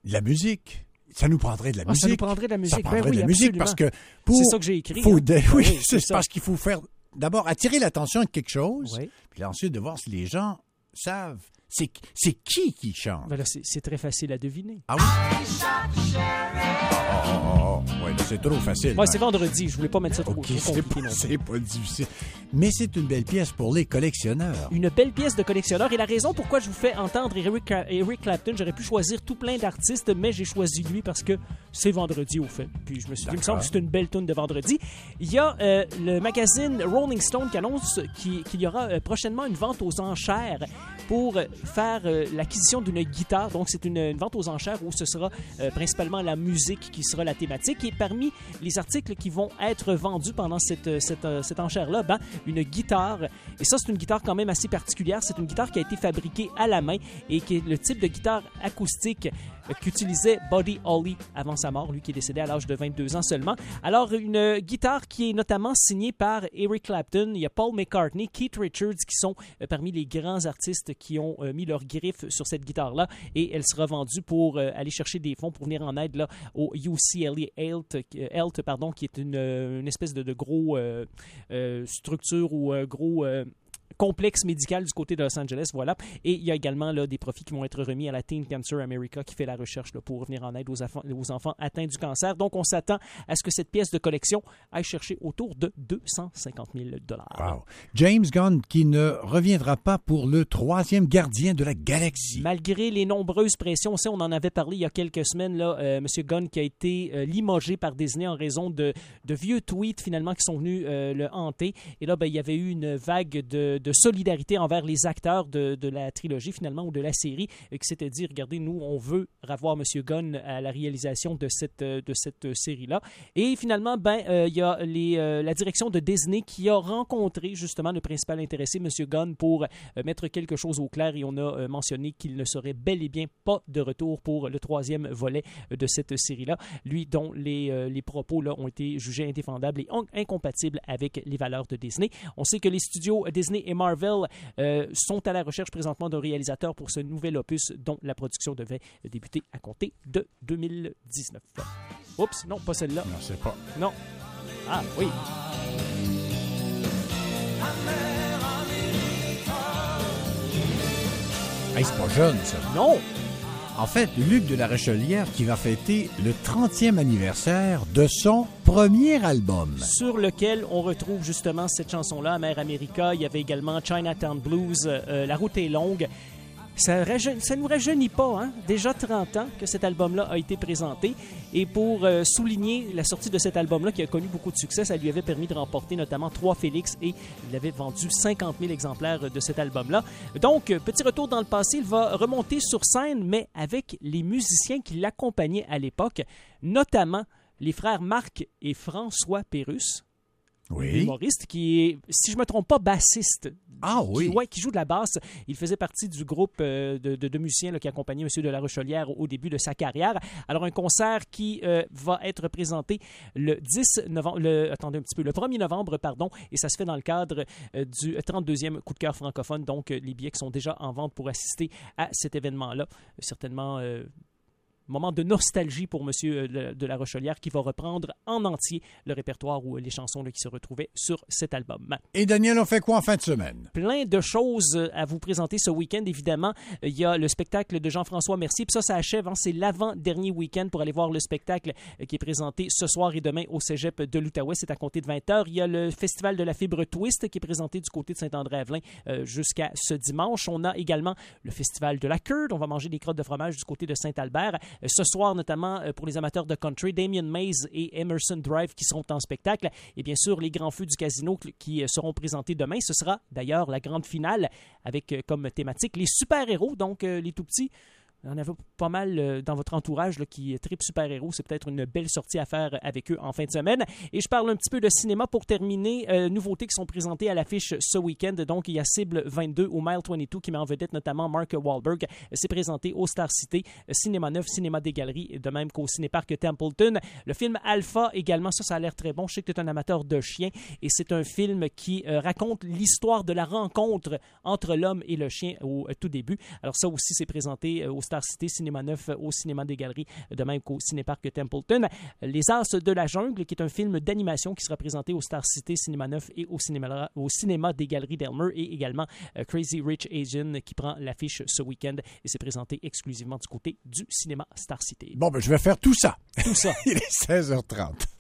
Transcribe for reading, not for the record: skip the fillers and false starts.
La musique. Ça nous prendrait de la musique. Ça nous prendrait de la musique. Ça prendrait oui, de la musique parce que c'est ça que j'ai écrit. Oui, c'est parce qu'il faut faire d'abord attirer l'attention de quelque chose, puis ensuite de voir si les gens savent c'est qui chante. Ben là, c'est très facile à deviner. Ah oui? Oui, c'est trop facile. Ouais, c'est vendredi. Je voulais pas mettre ça trop compliqué. C'est pas difficile. Mais c'est une belle pièce pour les collectionneurs. Une belle pièce de collectionneur. Et la raison pourquoi je vous fais entendre Eric Clapton, j'aurais pu choisir tout plein d'artistes, mais j'ai choisi lui parce que c'est vendredi au fait. Puis je me suis dit, il me semble que c'est une belle tune de vendredi. Il y a le magazine Rolling Stone qui annonce qu'il y aura prochainement une vente aux enchères pour faire l'acquisition d'une guitare. Donc, c'est une vente aux enchères où ce sera principalement la musique qui sera la thématique. Et parmi les articles qui vont être vendus pendant cette enchère-là, une guitare. Et ça, c'est une guitare quand même assez particulière. C'est une guitare qui a été fabriquée à la main et qui est le type de guitare acoustique qu'utilisait Buddy Holly avant sa mort, lui qui est décédé à l'âge de 22 ans seulement. Alors, une guitare qui est notamment signée par Eric Clapton, il y a Paul McCartney, Keith Richards qui sont parmi les grands artistes qui ont mis leur griffe sur cette guitare-là et elle sera vendue pour aller chercher des fonds pour venir en aide là, au UCLA Health, qui est une espèce de gros structure ou gros... complexe médical du côté de Los Angeles, voilà. Et il y a également là, des profits qui vont être remis à la Teen Cancer America qui fait la recherche là, pour venir en aide aux enfants atteints du cancer. Donc, on s'attend à ce que cette pièce de collection aille chercher autour de 250 000 $. Wow. James Gunn qui ne reviendra pas pour le 3e gardien de la galaxie. Malgré les nombreuses pressions, on en avait parlé il y a quelques semaines, là, M. Gunn qui a été limogé par Disney en raison de vieux tweets finalement qui sont venus le hanter. Et là, il y avait eu une vague de solidarité envers les acteurs de la trilogie finalement ou de la série qui s'était dit, regardez, nous, on veut revoir M. Gunn à la réalisation de cette série-là. Et finalement, il y a la direction de Disney qui a rencontré justement le principal intéressé, M. Gunn, pour mettre quelque chose au clair et on a mentionné qu'il ne serait bel et bien pas de retour pour le 3e volet de cette série-là, lui dont les propos là, ont été jugés indéfendables et incompatibles avec les valeurs de Disney. On sait que les studios Disney et Marvel sont à la recherche présentement d'un réalisateur pour ce nouvel opus dont la production devait débuter à compter de 2019. Oups, non, pas celle-là. Non, c'est pas. Non. Ah, oui. Hey, c'est pas jeune, ça. Non. En fait, Luc de la Rochelière qui va fêter le 30e anniversaire de son premier album. Sur lequel on retrouve justement cette chanson-là, Mère America. Il y avait également Chinatown Blues, La route est longue. Ça ne nous rajeunit pas, hein? Déjà 30 ans que cet album-là a été présenté. Et pour souligner la sortie de cet album-là, qui a connu beaucoup de succès, ça lui avait permis de remporter notamment 3 Félix et il avait vendu 50 000 exemplaires de cet album-là. Donc, petit retour dans le passé, il va remonter sur scène, mais avec les musiciens qui l'accompagnaient à l'époque, notamment les frères Marc et François Pérusse. Oui. Humoriste qui est, si je me trompe pas, bassiste. Ah oui. Qui joue de la basse. Il faisait partie du groupe de musiciens là, qui accompagnait M. de la Rochelière au début de sa carrière. Alors, un concert qui va être présenté le 10 novembre, le 1er novembre, et ça se fait dans le cadre du 32e coup de cœur francophone. Donc, les billets qui sont déjà en vente pour assister à cet événement-là. Certainement... moment de nostalgie pour M. de la Rochelière qui va reprendre en entier le répertoire ou les chansons là, qui se retrouvaient sur cet album. Et Daniel, on fait quoi en fin de semaine? Plein de choses à vous présenter ce week-end, évidemment. Il y a le spectacle de Jean-François Mercier, puis ça achève. Hein, c'est l'avant-dernier week-end pour aller voir le spectacle qui est présenté ce soir et demain au Cégep de l'Outaouais. C'est à compter de 20h. Il y a le Festival de la fibre Twist qui est présenté du côté de Saint-André-Avelin jusqu'à ce dimanche. On a également le Festival de la Curd. On va manger des crottes de fromage du côté de Saint-Albert. Ce soir, notamment pour les amateurs de country, Damien Mays et Emerson Drive qui seront en spectacle. Et bien sûr, les grands feux du casino qui seront présentés demain. Ce sera d'ailleurs la grande finale avec comme thématique les super-héros, donc les tout-petits. Il y en avait pas mal dans votre entourage là, qui tripe super-héros. C'est peut-être une belle sortie à faire avec eux en fin de semaine. Et je parle un petit peu de cinéma pour terminer. Nouveautés qui sont présentées à l'affiche ce week-end. Donc, il y a Cible 22 au Mile 22 qui met en vedette notamment Mark Wahlberg. C'est présenté au Star City, Cinéma 9, Cinéma des Galeries, de même qu'au Cinéparc Templeton. Le film Alpha également, ça a l'air très bon. Je sais que tu es un amateur de chiens et c'est un film qui raconte l'histoire de la rencontre entre l'homme et le chien au tout début. Alors ça aussi, c'est présenté au Star City, Cinéma 9 au Cinéma des Galeries, de même qu'au Cinéparc Templeton. Les As de la Jungle, qui est un film d'animation qui sera présenté au Star City, Cinéma 9 et au Cinéma des Galeries d'Elmer, et également Crazy Rich Asian qui prend l'affiche ce week-end et s'est présenté exclusivement du côté du Cinéma Star City. Bon, ben je vais faire tout ça. Tout ça. Il est 16h30.